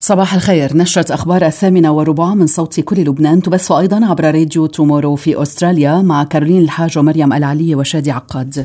صباح الخير. نشرة أخبار 8:15 من صوت كل لبنان تبث أيضا عبر راديو تومورو في أستراليا مع كارولين الحاج ومريم العلي وشادي عقاد.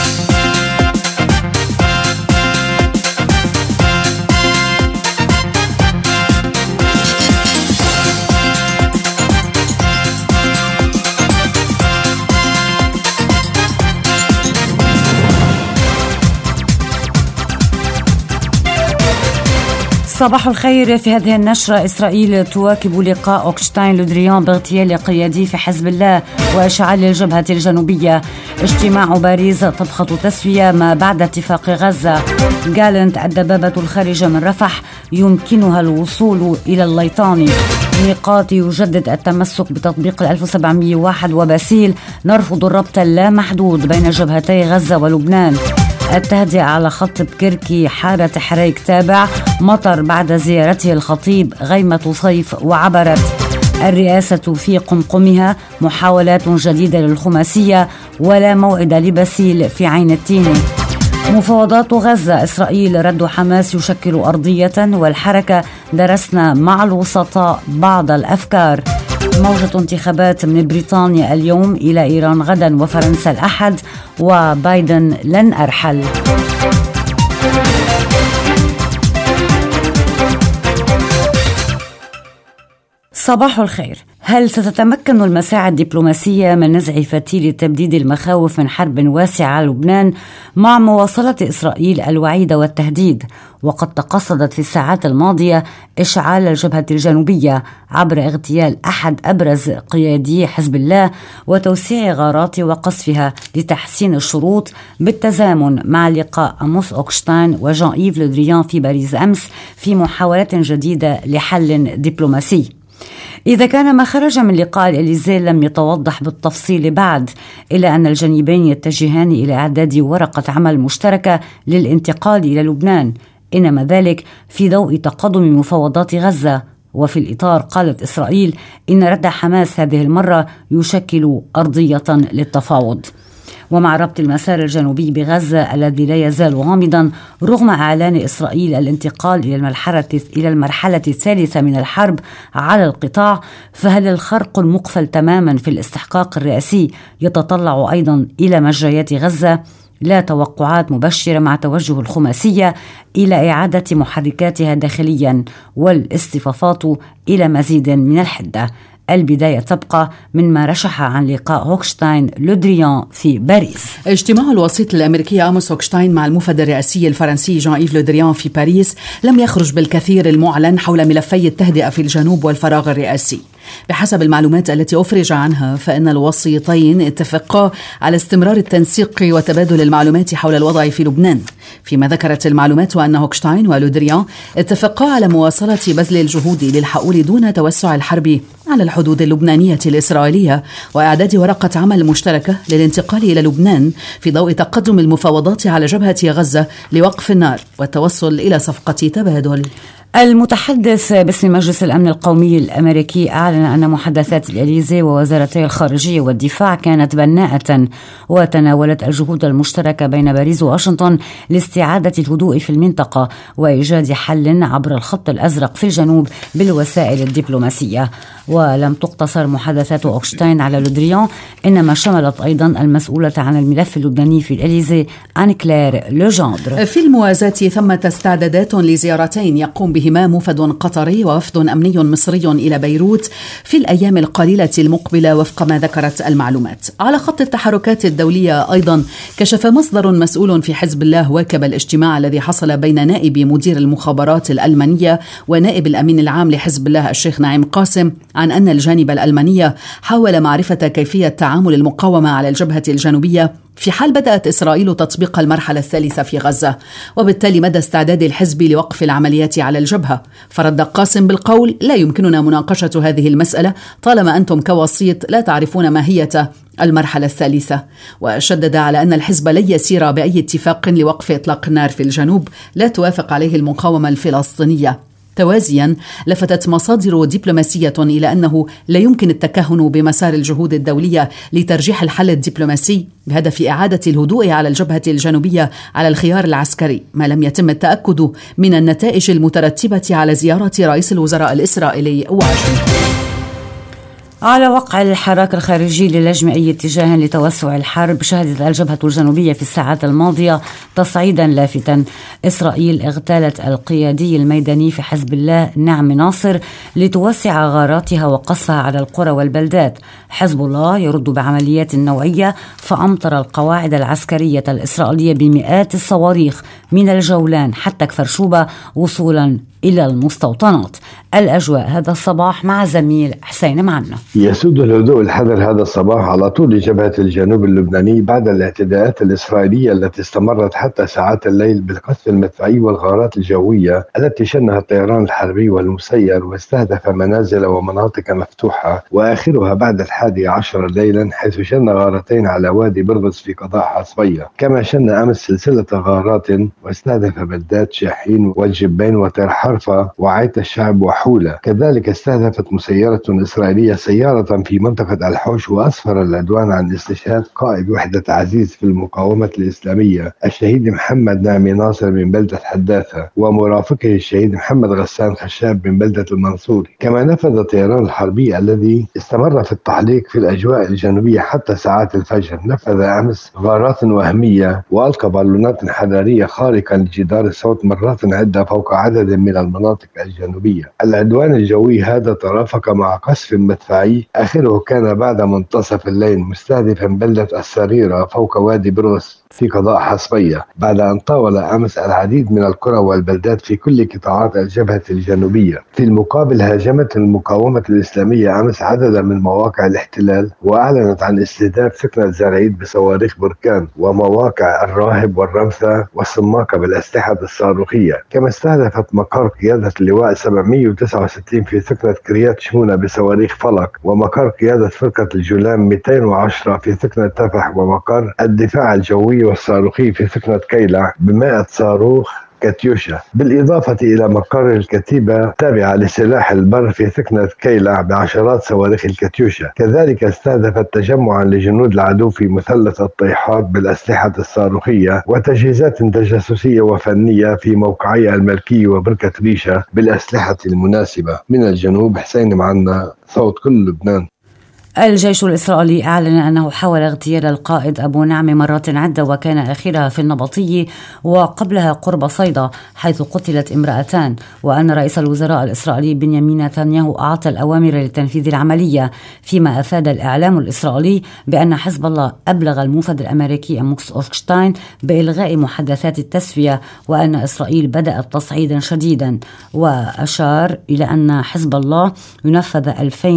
صباح الخير. في هذه النشرة، إسرائيل تواكب لقاء أوكشتاين لودريان باغتيال قيادي في حزب الله وإشعال الجبهة الجنوبية. اجتماع باريس طبخة تسوية ما بعد اتفاق غزة. جالنت الدبابة الخارجة من رفح يمكنها الوصول إلى الليطاني. ميقات يجدد التمسك بتطبيق 1701 وباسيل. نرفض الربط اللامحدود بين جبهتي غزة ولبنان. التهدئة على خط بكركي حارة حريك تابع. مطر بعد زيارته الخطيب. غيمة صيف وعبرت. الرئاسة في قمقمها. محاولات جديدة للخماسية ولا موعد لباسيل في عين التين. مفاوضات غزة. إسرائيل رد حماس يشكل أرضية، والحركة درسنا مع الوسطاء بعض الأفكار. موجة انتخابات من بريطانيا اليوم، إلى إيران غدا وفرنسا الأحد، وبايدن لن أرحل. صباح الخير. هل ستتمكن المساعي الدبلوماسية من نزع فتيل تبديد المخاوف من حرب واسعة على لبنان مع مواصلة إسرائيل الوعيد والتهديد؟ وقد تقصدت في الساعات الماضية إشعال الجبهة الجنوبية عبر اغتيال أحد أبرز قيادي حزب الله وتوسيع غارات وقصفها لتحسين الشروط، بالتزامن مع لقاء أموس أوكشتاين وجان إيف لودريان في باريس أمس في محاولة جديدة لحل دبلوماسي. إذا كان ما خرج من لقاء الإليزيه لم يتوضح بالتفصيل بعد، إلا أن الجانبين يتجهان إلى إعداد ورقة عمل مشتركة للانتقال إلى لبنان، إنما ذلك في ضوء تقدم مفاوضات غزة. وفي الإطار قالت إسرائيل إن رد حماس هذه المرة يشكل أرضية للتفاوض. ومع ربط المسار الجنوبي بغزة الذي لا يزال غامضا رغم إعلان إسرائيل الانتقال إلى المرحلة الثالثة من الحرب على القطاع، فهل الخرق المقفل تماما في الاستحقاق الرئاسي يتطلع أيضا إلى مجريات غزة؟ لا توقعات مبشرة مع توجه الخماسية إلى إعادة محركاتها داخليا والاصطفافات إلى مزيد من الحدة. البداية تبقى من ما رشح عن لقاء هوكشتاين لودريان في باريس. اجتماع الوسيط الأمريكي أموس هوكشتاين مع المفد الرئاسي الفرنسي جان إيف لودريان في باريس لم يخرج بالكثير المعلن حول ملفي التهدئة في الجنوب والفراغ الرئاسي. بحسب المعلومات التي أفرج عنها، فإن الوسيطين اتفقا على استمرار التنسيق وتبادل المعلومات حول الوضع في لبنان، فيما ذكرت المعلومات أن هوكشتاين ولودريان اتفقا على مواصلة بذل الجهود للحقول دون توسع الحرب على الحدود اللبنانية الإسرائيلية، وإعداد ورقة عمل مشتركة للانتقال إلى لبنان في ضوء تقدم المفاوضات على جبهة غزة لوقف النار والتوصل إلى صفقة تبادل. المتحدث باسم مجلس الأمن القومي الأمريكي أعلن أن محادثات الإليزيه ووزارتي الخارجية والدفاع كانت بناءة وتناولت الجهود المشتركة بين باريس وواشنطن لاستعادة الهدوء في المنطقة وإيجاد حل عبر الخط الأزرق في الجنوب بالوسائل الدبلوماسية. ولم تقتصر محادثات أوكشتاين على لودريان، إنما شملت أيضا المسؤولة عن الملف اللبناني في الإليزيه آن كلير لوجاندر. في الموازاة ثمة استعدادات لزيارتين يقوم بهما مفد قطري ووفد أمني مصري إلى بيروت في الأيام القليلة المقبلة وفق ما ذكرت المعلومات. على خط التحركات الدولية أيضا كشف مصدر مسؤول في حزب الله واكب الاجتماع الذي حصل بين نائب مدير المخابرات الألمانية ونائب الأمين العام لحزب الله الشيخ نعيم قاسم عن أن الجانب الألماني حاول معرفة كيفية تعامل المقاومة على الجبهة الجنوبية في حال بدأت إسرائيل تطبيق المرحلة الثالثة في غزة، وبالتالي مدى استعداد الحزب لوقف العمليات على الجبهة. فرد قاسم بالقول: لا يمكننا مناقشة هذه المسألة طالما أنتم كوسيط لا تعرفون ماهية المرحلة الثالثة. وشدد على أن الحزب لن يسير بأي اتفاق لوقف إطلاق النار في الجنوب لا توافق عليه المقاومة الفلسطينية. توازيا، لفتت مصادر دبلوماسية إلى أنه لا يمكن التكهن بمسار الجهود الدولية لترجيح الحل الدبلوماسي بهدف إعادة الهدوء على الجبهة الجنوبية على الخيار العسكري، ما لم يتم التأكد من النتائج المترتبة على زيارة رئيس الوزراء الإسرائيلي واشنطن. على وقع الحراك الخارجي للجم أي اتجاه لتوسع الحرب، شهدت الجبهة الجنوبية في الساعات الماضية تصعيدا لافتا. إسرائيل اغتالت القيادي الميداني في حزب الله نعم ناصر لتوسع غاراتها وقصفها على القرى والبلدات. حزب الله يرد بعمليات نوعية، فأمطر القواعد العسكرية الإسرائيلية بمئات الصواريخ من الجولان حتى كفر شوبة وصولا إلى المستوطنات. الأجواء هذا الصباح مع زميل حسين معنا. يسود الهدوء الحذر هذا الصباح على طول جبهة الجنوب اللبناني بعد الاعتداءات الإسرائيلية التي استمرت حتى ساعات الليل بالقصف المدفعي والغارات الجوية التي شنها الطيران الحربي والمسير واستهدف منازل ومناطق مفتوحة، وآخرها بعد 11 ليلا حيث شن غارتين على وادي برغس في قضاء حصبية، كما شن أمس سلسلة غارات واستهدف بلدات شاحين والجبين وتل حرفة وعيت الشعب وحولة. كذلك استهدفت مسيرة إسرائيلية سيارة في منطقة الحوش، وأسفر العدوان عن استشهاد قائد وحدة عزيز في المقاومة الإسلامية الشهيد محمد نعمي ناصر من بلدة حداثة، ومرافقه الشهيد محمد غسان خشاب من بلدة المنصوري. كما نفذ الطيران الحربي الذي استمر في التحليق في الأجواء الجنوبية حتى ساعات الفجر، نفذ أمس غارات وهمية وألقى بالونات حرارية خارقة لجدار الصوت مرات عدة فوق عدد من المناطق الجنوبية. العدوان الجوي هذا ترافق مع قصف مدفعي آخره كان بعد منتصف الليل مستهدفا بلدة السريرة فوق وادي برغس في قضاء حصبية، بعد أن طاول أمس العديد من القرى والبلدات في كل قطاعات الجبهة الجنوبية. في المقابل هاجمت المقاومة الإسلامية أمس عددا من مواقع الاحتلال، وأعلنت عن استهداف سكنة زرعيد بصواريخ بركان ومواقع الراهب والرمثة والسماقة بالأسلحة الصاروخية. كما استهدفت مقر قيادة اللواء 769 في سكنة كريات شمونة بصواريخ فلق، ومقر قيادة فرقة الجولان 210 في سكنة تفح، ومقر الدفاع الجوي والصاروخي في سكنة كيلع ب100 صاروخ كاتيوشا، بالإضافة إلى مقر الكتيبة التابعة لسلاح البر في سكنة كيلع بعشرات صواريخ الكاتيوشا. كذلك استهدفت تجمعا لجنود العدو في مثلث الطيحات بالأسلحة الصاروخية وتجهيزات تجسسية وفنية في موقعي الملكي وبركة ريشة بالأسلحة المناسبة. من الجنوب حسين معنا، صوت كل لبنان. الجيش الإسرائيلي أعلن أنه حاول اغتيال القائد أبو نعم مرات عدة، وكان آخرها في النبطية وقبلها قرب صيدا حيث قتلت امرأتان، وأن رئيس الوزراء الإسرائيلي بنيامين نتنياهو أعطى الأوامر لتنفيذ العملية، فيما أفاد الإعلام الإسرائيلي بأن حزب الله أبلغ الموفد الأمريكي أموكس أوشتاين بإلغاء محادثات التسوية، وأن إسرائيل بدأت تصعيدا شديدا، وأشار إلى أن حزب الله ينفذ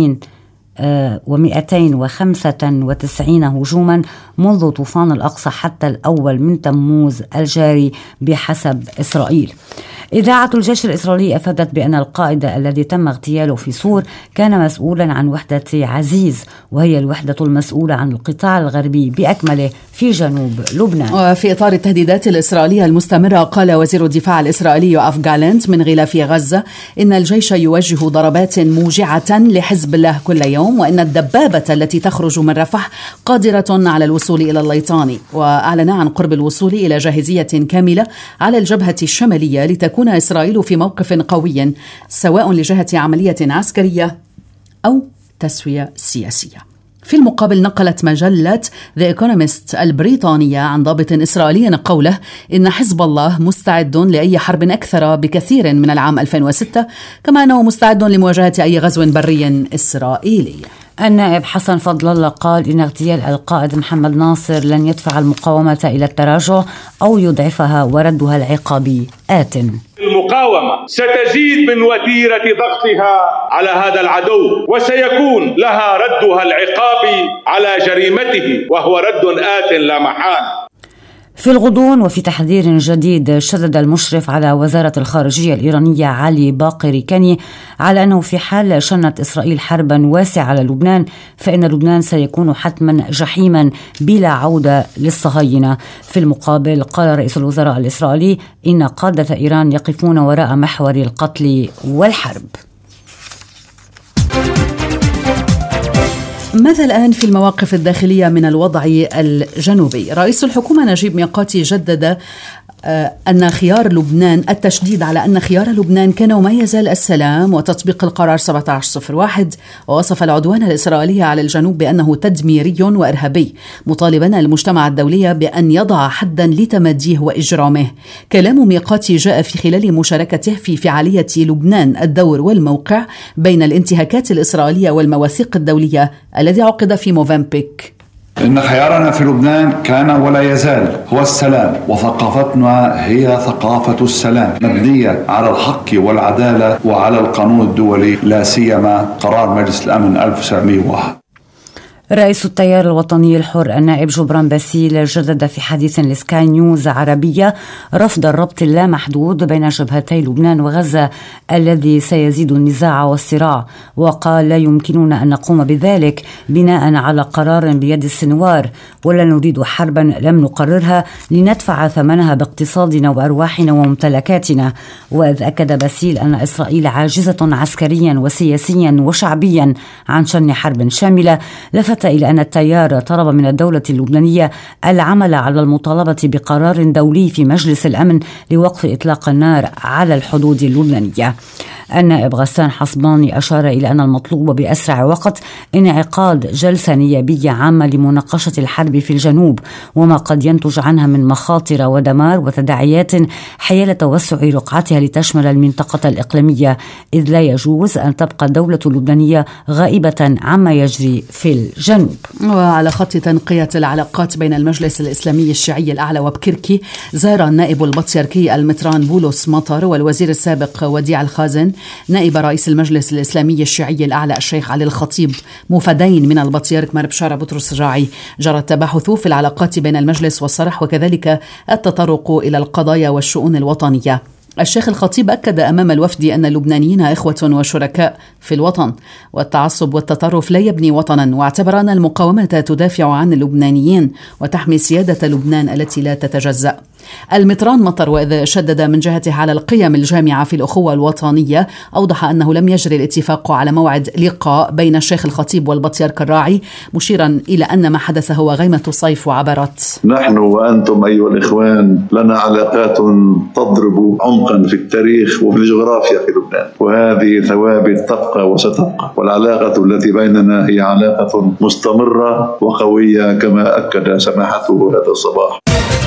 2295 هجوما منذ طوفان الأقصى حتى الأول من تموز الجاري بحسب إسرائيل. إذاعة الجيش الإسرائيلي أفادت بأن القائد الذي تم اغتياله في صور كان مسؤولا عن وحدة عزيز، وهي الوحدة المسؤولة عن القطاع الغربي بأكمله في جنوب لبنان. وفي إطار التهديدات الإسرائيلية المستمرة، قال وزير الدفاع الإسرائيلي يوآف جالنت من غلاف غزة إن الجيش يوجه ضربات موجعة لحزب الله كل يوم، وإن الدبابة التي تخرج من رفح قادرة على الوصول إلى الليطاني. وأعلن عن قرب الوصول إلى جاهزية كاملة على الجبهة الشمالية لتكون إسرائيل في موقف قوي سواء لجهة عملية عسكرية أو تسوية سياسية. في المقابل، نقلت مجلة The Economist البريطانية عن ضابط إسرائيلي قوله إن حزب الله مستعد لأي حرب أكثر بكثير من العام 2006، كما أنه مستعد لمواجهة أي غزو بري إسرائيلي. النائب حسن فضل الله قال إن اغتيال القائد محمد ناصر لن يدفع المقاومة إلى التراجع أو يضعفها، وردها العقابي آت. المقاومة ستزيد من وتيرة ضغطها على هذا العدو، وسيكون لها ردها العقابي على جريمته، وهو رد آت لا محال. في الغضون وفي تحذير جديد، شدد المشرف على وزارة الخارجية الإيرانية علي باقر كاني على أنه في حال شنت إسرائيل حربا واسعة على لبنان فإن لبنان سيكون حتما جحيما بلا عودة للصهاينة. في المقابل قال رئيس الوزراء الإسرائيلي إن قادة إيران يقفون وراء محور القتل والحرب. ماذا الآن في المواقف الداخلية من الوضع الجنوبي؟ رئيس الحكومة نجيب ميقاتي جدد أن خيار لبنان التشديد على أن خيار لبنان كان وما يزال السلام وتطبيق القرار 1701، ووصف العدوان الإسرائيلي على الجنوب بأنه تدميري وإرهابي، مطالبا المجتمع الدولي بأن يضع حدا لتمديه وإجرامه. كلام ميقاتي جاء في خلال مشاركته في فعالية لبنان الدور والموقع بين الانتهاكات الإسرائيلية والمواثيق الدولية الذي عقد في موفنبيك. إن خيارنا في لبنان كان ولا يزال هو السلام، وثقافتنا هي ثقافة السلام مبنية على الحق والعدالة وعلى القانون الدولي، لا سيما قرار مجلس الأمن 1901. رئيس التيار الوطني الحر النائب جبران باسيل جدد في حديث لسكاي نيوز عربية رفض الربط اللامحدود بين جبهتي لبنان وغزة الذي سيزيد النزاع والصراع، وقال لا يمكننا أن نقوم بذلك بناء على قرار بيد السنوار، ولا نريد حربا لم نقررها لندفع ثمنها باقتصادنا وأرواحنا وممتلكاتنا. وإذ أكد باسيل أن إسرائيل عاجزة عسكريا وسياسيا وشعبيا عن شن حرب شاملة، لفت إلى أن التيار طلب من الدولة اللبنانية العمل على المطالبة بقرار دولي في مجلس الأمن لوقف إطلاق النار على الحدود اللبنانية. النائب غسان حصباني أشار إلى أن المطلوب بأسرع وقت انعقاد جلسة نيابية عامة لمناقشة الحرب في الجنوب وما قد ينتج عنها من مخاطر ودمار وتداعيات حيال توسع رقعتها لتشمل المنطقة الإقليمية، إذ لا يجوز أن تبقى الدولة اللبنانية غائبة عما يجري في الجنوب. وعلى خط تنقية العلاقات بين المجلس الإسلامي الشيعي الأعلى وبكركي، زار النائب البطريركي المطران بولس مطر والوزير السابق وديع الخازن نائب رئيس المجلس الإسلامي الشيعي الأعلى الشيخ علي الخطيب مفدين من البطريرك مار بشارة بطرس الراعي. جرى التباحث في العلاقات بين المجلس والصرح وكذلك التطرق إلى القضايا والشؤون الوطنية. الشيخ الخطيب أكد أمام الوفد أن اللبنانيين إخوة وشركاء في الوطن، والتعصب والتطرف لا يبني وطنا، واعتبر أن المقاومة تدافع عن اللبنانيين وتحمي سيادة لبنان التي لا تتجزأ. المطران مطر وإذ شدد من جهته على القيم الجامعة في الأخوة الوطنية، أوضح أنه لم يجري الاتفاق على موعد لقاء بين الشيخ الخطيب والبطريرك الراعي، مشيرا إلى أن ما حدث هو غيمة صيف وعبرت. نحن وأنتم أيها الإخوان لنا علاقات تضرب عمقا في التاريخ وفي الجغرافيا في لبنان، وهذه ثوابت تبقى وستبقى، والعلاقة التي بيننا هي علاقة مستمرة وقوية كما أكد سماحته هذا الصباح.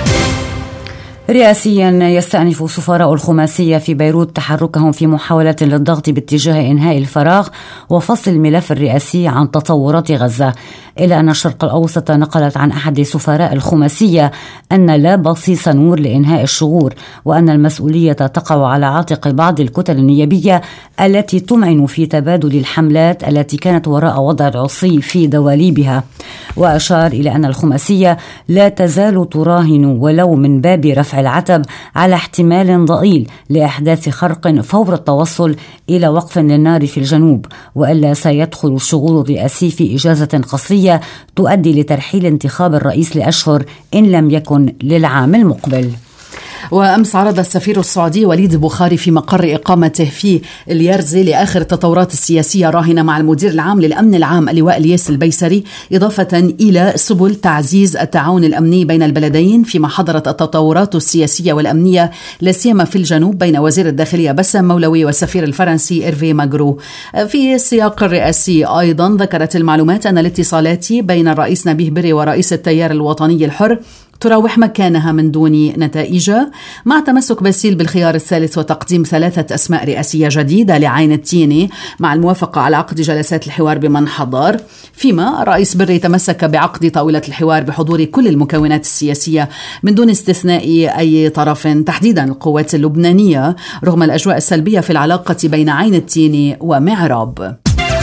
رئاسيا يستأنف سفراء الخماسية في بيروت تحركهم في محاولة للضغط باتجاه إنهاء الفراغ وفصل الملف الرئاسي عن تطورات غزة، إلا أن الشرق الأوسط نقلت عن أحد سفراء الخماسية أن لا بصيص نور لإنهاء الشغور، وأن المسؤولية تقع على عاتق بعض الكتل النيابية التي تمعن في تبادل الحملات التي كانت وراء وضع العصي في دواليبها. وأشار إلى أن الخماسية لا تزال تراهن ولو من باب رفع العتب على احتمال ضئيل لإحداث خرق فور التوصل إلى وقف للنار في الجنوب، وإلا سيدخل الشغل الرئاسي في إجازة قصرية تؤدي لترحيل انتخاب الرئيس لأشهر إن لم يكن للعام المقبل. وأمس عرض السفير السعودي وليد بخاري في مقر إقامته في اليرزي لآخر التطورات السياسية راهنة مع المدير العام للأمن العام اللواء الياس البيسري، إضافة إلى سبل تعزيز التعاون الأمني بين البلدين فيما حضرت التطورات السياسية والأمنية لا سيما في الجنوب بين وزير الداخلية بسام مولوي والسفير الفرنسي إيرفي ماغرو. في السياق الرئاسي أيضا ذكرت المعلومات أن الاتصالات بين الرئيس نبيه بري ورئيس التيار الوطني الحر تراوح مكانها من دون نتائج، مع تمسك باسيل بالخيار الثالث وتقديم 3 أسماء رئاسية جديدة لعين التيني مع الموافقة على عقد جلسات الحوار بمن حضر، فيما رئيس بري تمسك بعقد طاولة الحوار بحضور كل المكونات السياسية من دون استثناء أي طرف، تحديدا القوات اللبنانية، رغم الأجواء السلبية في العلاقة بين عين التيني ومعراب.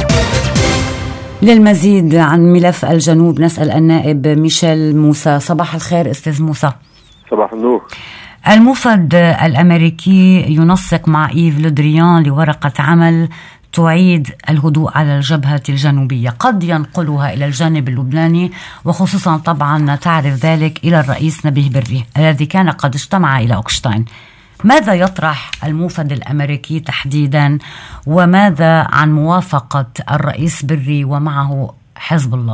للمزيد عن ملف الجنوب نسأل النائب ميشيل موسى. صباح الخير أستاذ موسى. صباح النور. الموفد الأمريكي ينسق مع إيف لودريان لورقة عمل تعيد الهدوء على الجبهة الجنوبية، قد ينقلها إلى الجانب اللبناني، وخصوصا طبعا تعرف ذلك إلى الرئيس نبيه بري الذي كان قد اجتمع إلى أوكشتاين. ماذا يطرح الموفد الأمريكي تحديدا، وماذا عن موافقة الرئيس بري ومعه حزب الله؟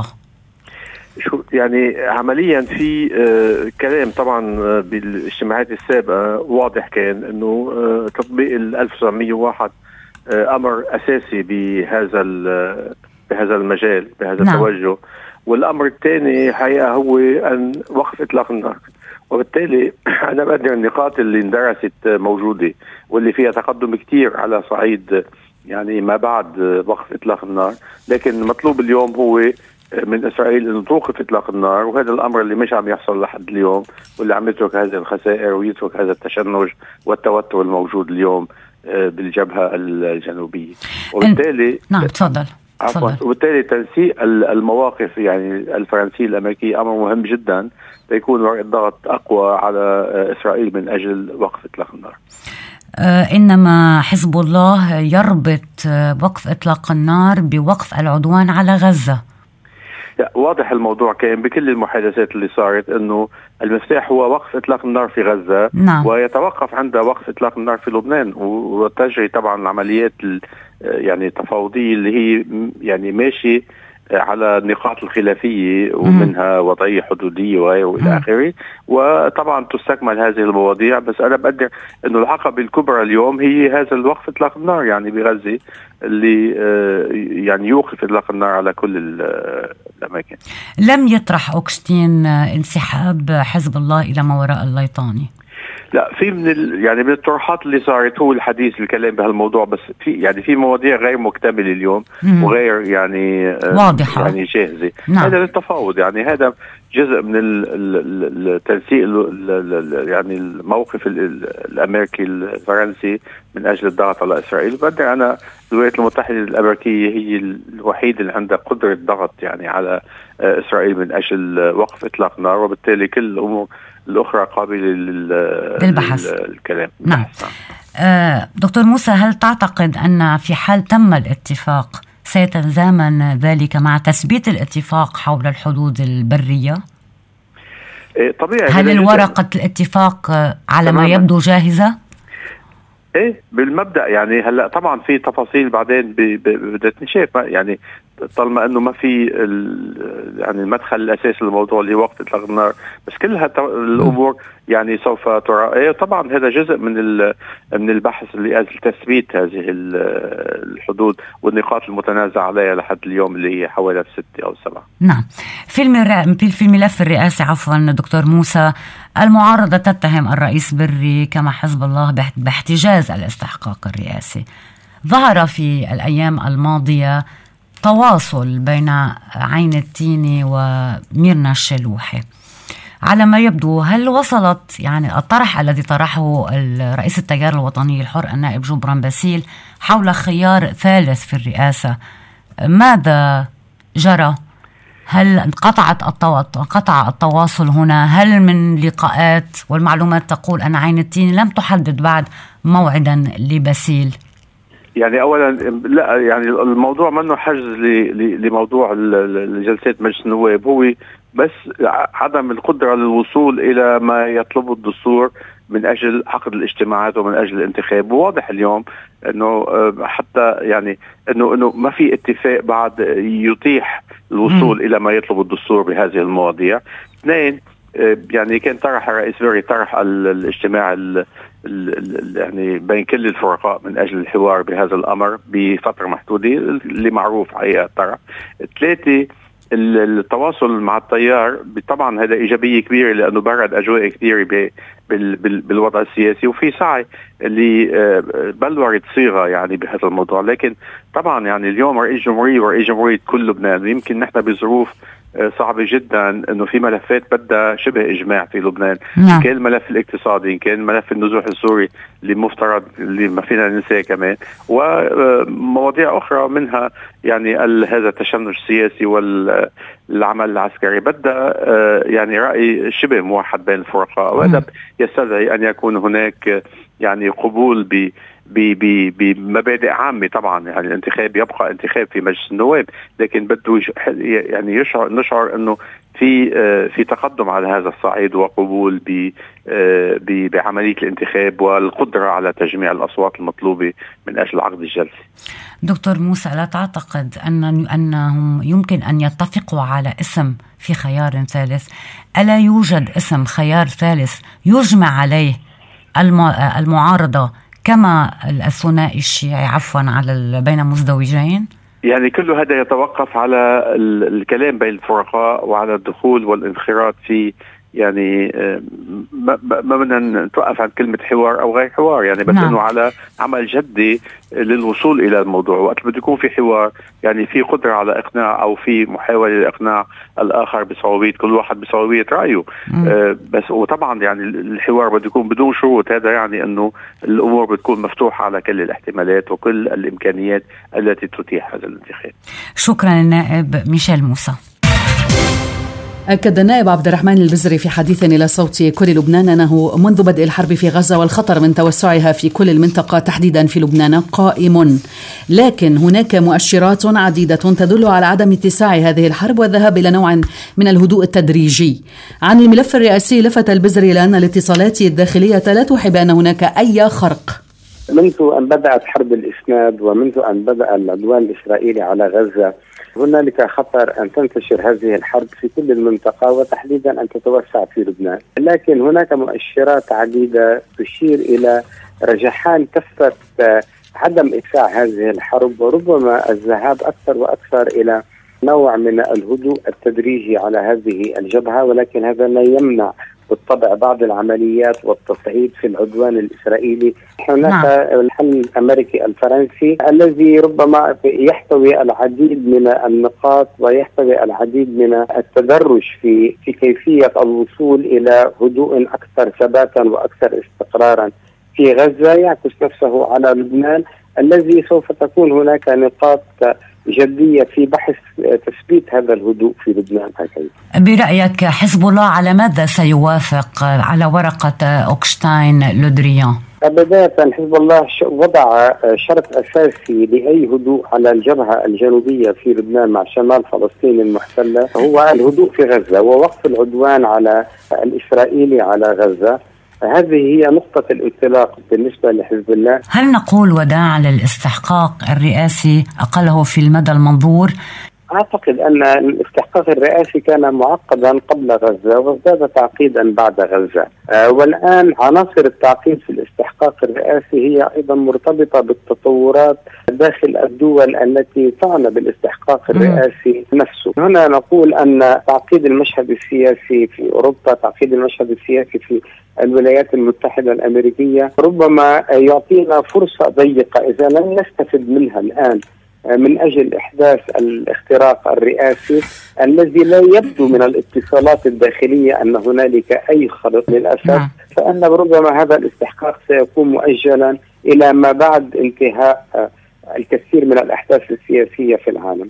يعني عمليا في كلام طبعا بالاجتماعات السابقة واضح كان أنه تطبيق 1901 أمر أساسي بهذا المجال، بهذا التوجه. والأمر الثاني حقيقة هو أن وقف إطلاق النار. وبالتالي أنا بقدر النقاط اللي اندرست موجودة واللي فيها تقدم كتير على صعيد يعني ما بعد وقف إطلاق النار، لكن المطلوب اليوم هو من إسرائيل أن توقف إطلاق النار، وهذا الأمر اللي مش عم يحصل لحد اليوم، واللي عم يترك هذه الخسائر ويترك هذا التشنج والتوتر الموجود اليوم بالجبهة الجنوبية. وبالتالي نعم تفضل. وبالتالي تنسيق المواقف يعني الفرنسية الأمريكية أمر مهم جدا ليكون الضغط أقوى على إسرائيل من أجل وقف إطلاق النار. إنما حزب الله يربط وقف إطلاق النار بوقف العدوان على غزة. واضح الموضوع كان بكل المحادثات اللي صارت أنه المفتاح هو وقف إطلاق النار في غزة. نعم. ويتوقف عند وقف إطلاق النار في لبنان، وتجري طبعا العمليات يعني التفاوضية اللي هي يعني ماشي على النقاط الخلافية ومنها وضعية حدودية وإلى آخره، وطبعا تستكمل هذه المواضيع. بس أنا بقدر أنه العقبة الكبرى اليوم هي هذا الوقف إطلاق النار يعني بغزة اللي يعني يوقف إطلاق النار على كل الأماكن. لم يطرح أوكشتين انسحاب حزب الله إلى ما وراء الليطاني؟ لا، في من الطروحات اللي صارت هو الحديث الكلام بهالموضوع، بس في مواضيع غير مكتملة اليوم وغير يعني واضحة يعني جاهزة. نعم. هذا للتفاوض، يعني هذا جزء من التنسيق يعني الموقف الأمريكي الفرنسي من أجل الضغط على إسرائيل. بدر أنا الولايات المتحدة الأمريكية هي الوحيدة اللي عندها قدرة ضغط يعني على إسرائيل من أجل وقف إطلاق نار، وبالتالي كل الأمور الأخرى قابلة للبحث الكلام. نعم. دكتور موسى، هل تعتقد أن في حال تم الاتفاق سيتزامن ذلك مع تثبيت الاتفاق حول الحدود البرية؟ طبيعي. هل الورقة الاتفاق على ما يبدو جاهزة؟ ايه بالمبدأ يعني هلا طبعا في تفاصيل بعدين بدها تنشاف، يعني طالما انه ما في يعني المدخل الاساسي للموضوع اللي وقت اطلاق النار، بس كل الامور يعني سوف ترى. طبعا هذا جزء من البحث اللي اجل تثبيت هذه الحدود والنقاط المتنازع عليها لحد اليوم اللي هي حوالي 6 أو 7. نعم. في الملف الرئاسي عفوا دكتور موسى، المعارضة تتهم الرئيس بري كما حزب الله باحتجاز الاستحقاق الرئاسي. ظهر في الأيام الماضية تواصل بين عين التيني وميرنا الشلوحي. على ما يبدو هل وصلت يعني الطرح الذي طرحه الرئيس التيار الوطني الحر النائب جبران باسيل حول خيار ثالث في الرئاسة، ماذا جرى؟ هل انقطع التواصل هنا؟ هل من لقاءات والمعلومات تقول أن عين التيني لم تحدد بعد موعدا لباسيل؟ يعني أولا لا، يعني الموضوع منه حجز لموضوع الجلسات مجلس النواب، هو بس عدم القدرة للوصول إلى ما يطلبه الدستور من أجل عقد الاجتماعات ومن أجل الانتخاب. وواضح اليوم أنه حتى يعني أنه ما في اتفاق بعد يتيح الوصول إلى ما يطلب الدستور بهذه المواضيع. اثنين، يعني كان طرح الرئيس بري طرح الاجتماع يعني بين كل الفرقاء من أجل الحوار بهذا الأمر بفترة محدودة اللي معروف حقيقة الطرح. 3، التواصل مع التيار طبعا هذا إيجابية كبيرة لأنه برد أجواء كثيرة بالوضع السياسي، وفي سعي اللي بلورت صيغة يعني بهذا الموضوع. لكن طبعا يعني اليوم رئيس جمهورية ورئيس جمهورية كل لبنان، يمكن نحن بظروف صعبة جدا، انه في ملفات بدها شبه اجماع في لبنان. كان الملف الاقتصادي، كان ملف النزوح السوري اللي مفترض اللي ما فينا ننساه كمان، ومواضيع اخرى منها يعني هذا التشنج السياسي والعمل العسكري. بدها يعني رأي شبه موحد بين الفرقاء، وهذا يستدعي ان يكون هناك يعني قبول بمبادئ عامة. طبعا يعني الانتخاب يبقى انتخاب في مجلس النواب، لكن بده يعني نشعر انه في تقدم على هذا الصعيد وقبول بعملية الانتخاب والقدرة على تجميع الأصوات المطلوبة من أجل عقد الجلسة. دكتور موسى، لا تعتقد أنهم يمكن أن يتفقوا على اسم في خيار ثالث؟ ألا يوجد اسم خيار ثالث يجمع عليه المعارضة كما الثنائي الشيعي على بين مزدوجين؟ يعني كل هذا يتوقف على الكلام بين الفرقاء وعلى الدخول والانخراط في يعني ما بدنا نتوقف عن كلمة حوار أو غير حوار، يعني بس إنه على عمل جدي للوصول إلى الموضوع. وقت بده يكون في حوار يعني في قدرة على إقناع أو في محاولة لإقناع الآخر بصعوبية كل واحد بصعوبية رأيه. بس وطبعا يعني الحوار بده يكون بدون شروط، هذا يعني إنه الأمور بتكون مفتوحة على كل الاحتمالات وكل الإمكانيات التي تتيح هذا الانتخاب. شكرا النائب ميشيل موسى. أكد النائب عبد الرحمن البزري في حديث إلى صوت كل لبنان أنه منذ بدء الحرب في غزة والخطر من توسعها في كل المنطقة تحديدا في لبنان قائم، لكن هناك مؤشرات عديدة تدل على عدم اتساع هذه الحرب والذهاب إلى نوع من الهدوء التدريجي. عن الملف الرئاسي لفت البزري لأن الاتصالات الداخلية لا توحي بأن هناك أي خرق. منذ أن بدأت حرب الإسناد ومنذ أن بدأ العدوان الإسرائيلي على غزة هنالك خطر أن تنتشر هذه الحرب في كل المنطقة وتحديدا أن تتوسع في لبنان، لكن هناك مؤشرات عديدة تشير إلى رجحان كفة عدم إتساع هذه الحرب، وربما الذهاب أكثر وأكثر إلى نوع من الهدوء التدريجي على هذه الجبهة، ولكن هذا لا يمنع بالطبع بعض العمليات والتصعيد في العدوان الإسرائيلي. هناك الحل الأمريكي الفرنسي الذي ربما يحتوي العديد من النقاط ويحتوي العديد من التدرج في كيفية الوصول إلى هدوء أكثر ثباتا وأكثر استقرارا في غزة، يعكس نفسه على لبنان الذي سوف تكون هناك نقاط جدية في بحث تثبيت هذا الهدوء في لبنان. برأيك حزب الله على ماذا سيوافق على ورقة أوكشتاين لودريان؟ بداية حزب الله وضع شرط أساسي لأي هدوء على الجبهة الجنوبية في لبنان مع شمال فلسطين المحتلة هو الهدوء في غزة ووقف العدوان على الإسرائيلي على غزة. هذه هي نقطة الانطلاق بالنسبة لحزب الله. هل نقول وداع للاستحقاق الرئاسي أقله في المدى المنظور؟ أعتقد أن الاستحقاق الرئاسي كان معقدا قبل غزة وازداد تعقيدا بعد غزة، والآن عناصر التعقيد في الاستحقاق الرئاسي هي أيضا مرتبطة بالتطورات داخل الدول التي تعنى بالاستحقاق الرئاسي نفسه. هنا نقول أن تعقيد المشهد السياسي في أوروبا، تعقيد المشهد السياسي في الولايات المتحدة الأمريكية ربما يعطينا فرصة ضيقة إذا لم نستفد منها الآن من أجل إحداث الاختراق الرئاسي الذي لا يبدو من الاتصالات الداخلية أن هنالك أي خلط للأسف، فأن ربما هذا الاستحقاق سيكون مؤجلا إلى ما بعد انتهاء الكثير من الأحداث السياسية في العالم.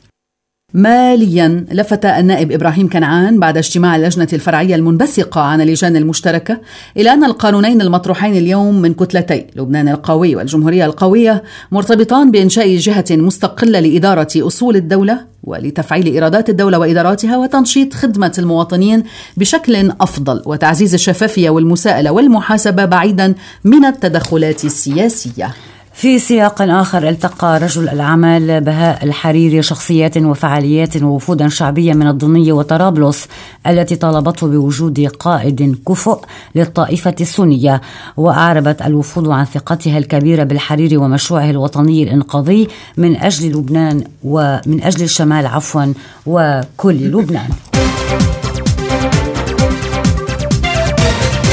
ماليا، لفت النائب إبراهيم كنعان بعد اجتماع اللجنة الفرعية المنبثقة عن اللجان المشتركة إلى أن القانونين المطروحين اليوم من كتلتي لبنان القوي والجمهورية القوية مرتبطان بإنشاء جهة مستقلة لإدارة أصول الدولة ولتفعيل إيرادات الدولة وإداراتها وتنشيط خدمة المواطنين بشكل أفضل وتعزيز الشفافية والمساءلة والمحاسبة بعيدا من التدخلات السياسية. في سياق آخر، التقى رجل الأعمال بهاء الحريري شخصيات وفعاليات ووفودا شعبية من الضنية وطرابلس التي طالبته بوجود قائد كفؤ للطائفة السنية، وأعربت الوفود عن ثقتها الكبيرة بالحريري ومشروعه الوطني الإنقاذي من أجل لبنان ومن أجل الشمال وكل لبنان.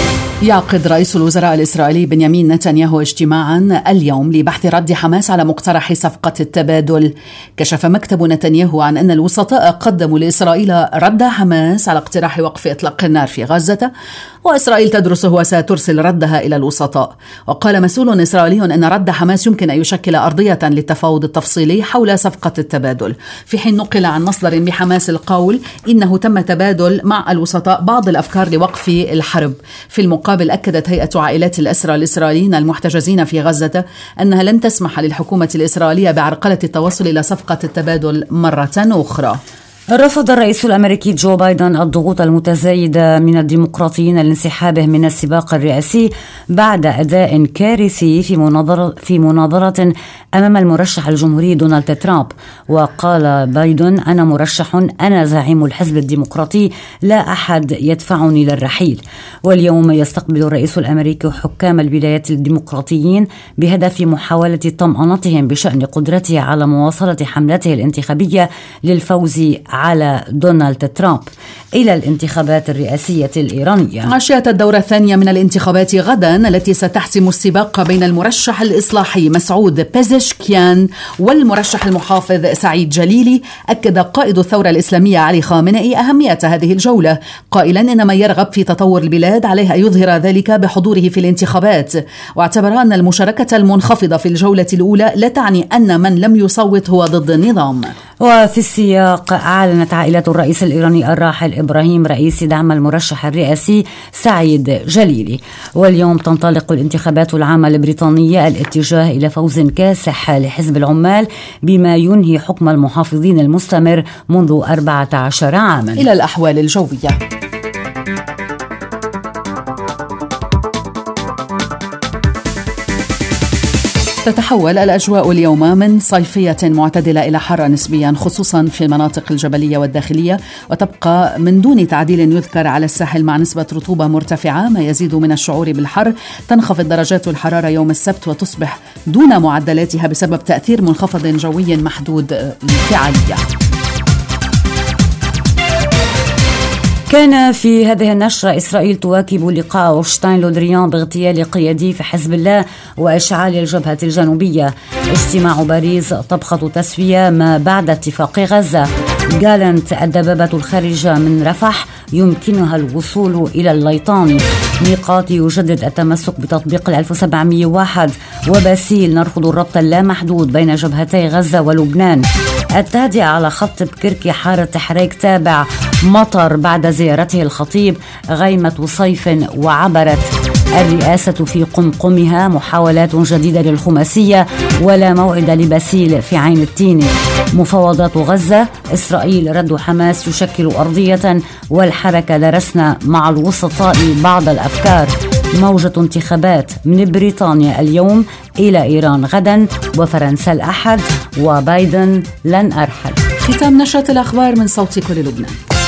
يعقد رئيس الوزراء الإسرائيلي بنيامين نتنياهو اجتماعا اليوم لبحث رد حماس على مقترح صفقة التبادل. كشف مكتب نتنياهو عن أن الوسطاء قدموا لإسرائيل رد حماس على اقتراح وقف إطلاق النار في غزة، وإسرائيل تدرسه وسترسل ردها إلى الوسطاء. وقال مسؤول إسرائيلي أن رد حماس يمكن أن يشكل أرضية للتفاوض التفصيلي حول صفقة التبادل، في حين نقل عن مصدر بحماس القول إنه تم تبادل مع الوسطاء بعض الأفكار لوقف الحرب. في المقابل أكدت هيئة عائلات الأسرى الإسرائيليين المحتجزين في غزة أنها لن تسمح للحكومة الإسرائيلية بعرقلة التوصل إلى صفقة التبادل مرة أخرى. رفض الرئيس الأمريكي جو بايدن الضغوط المتزايدة من الديمقراطيين لانسحابه من السباق الرئاسي بعد أداء كارثي في مناظرة أمام المرشح الجمهوري دونالد ترامب. وقال بايدن: أنا مرشح، أنا زعيم الحزب الديمقراطي، لا أحد يدفعني للرحيل. واليوم يستقبل الرئيس الأمريكي حكام الولايات الديمقراطيين بهدف محاولة طمأنتهم بشأن قدرته على مواصلة حملته الانتخابية للفوز على دونالد ترامب إلى الانتخابات الرئاسية الإيرانية. عشية الدورة الثانية من الانتخابات غدا التي ستحسم السباق بين المرشح الإصلاحي مسعود بيزشكيان والمرشح المحافظ سعيد جليلي، أكد قائد الثورة الإسلامية علي خامنئي أهمية هذه الجولة، قائلا إن من يرغب في تطور البلاد عليه أن يظهر ذلك بحضوره في الانتخابات. واعتبر أن المشاركة المنخفضة في الجولة الأولى لا تعني أن من لم يصوت هو ضد النظام. وفي السياق، أعلنت عائلة الرئيس الإيراني الراحل إبراهيم رئيسي دعم المرشح الرئاسي سعيد جليلي. واليوم تنطلق الانتخابات العامة البريطانية الاتجاه إلى فوز كاسح لحزب العمال بما ينهي حكم المحافظين المستمر منذ 14 عاما. إلى الأحوال الجوية. تتحول الأجواء اليوم من صيفية معتدلة إلى حارة نسبيا، خصوصا في المناطق الجبلية والداخلية، وتبقى من دون تعديل يذكر على الساحل مع نسبة رطوبة مرتفعة ما يزيد من الشعور بالحر. تنخفض درجات الحرارة يوم السبت وتصبح دون معدلاتها بسبب تأثير منخفض جوي محدود الفعالية. كان في هذه النشرة: إسرائيل تواكب لقاء أوشتاين لودريان باغتيال قيادي في حزب الله وإشعال الجبهة الجنوبية. اجتماع باريس طبخة تسوية ما بعد اتفاق غزة. جالنت: الدبابة الخارجة من رفح يمكنها الوصول إلى الليطاني. ميقات يجدد التمسك بتطبيق 1701. وباسيل: نرفض الربط اللامحدود بين جبهتي غزة ولبنان. التهدئة على خط بكركي حارة حريك تابع. مطر بعد زيارته الخطيب. غيمة صيف وعبرت. الرئاسة في قمقمها. محاولات جديدة للخماسية ولا موعد لباسيل في عين التين. مفاوضات غزة. إسرائيل رد حماس يشكل أرضية، والحركة درسنا مع الوسطاء بعض الأفكار. موجة انتخابات من بريطانيا اليوم إلى إيران غدا، وفرنسا الأحد، وبايدن لن أرحل. ختام نشرة الأخبار من صوت كل لبنان.